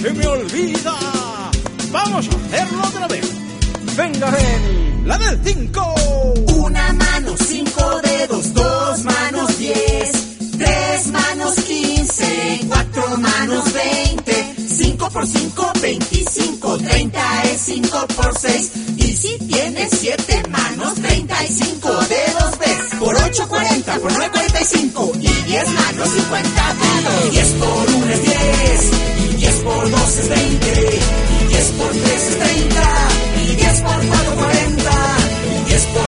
se me olvida. Vamos a hacerlo otra vez. Venga, ven, la del 5. Una mano, 5 dedos, 2 manos, 10, 3 manos, 15, 4 manos, 20, 5 por 5, 25, 30 es 5 por 6. Y si tienes 7 manos, 35 dedos ves. Por 8, 40, por 9, 45. Y 10 manos, 50 dedos. 10 por 1 es 10. Y 10 por 2 es 20. Y 10 por 3 es 30. Y 10 por 4,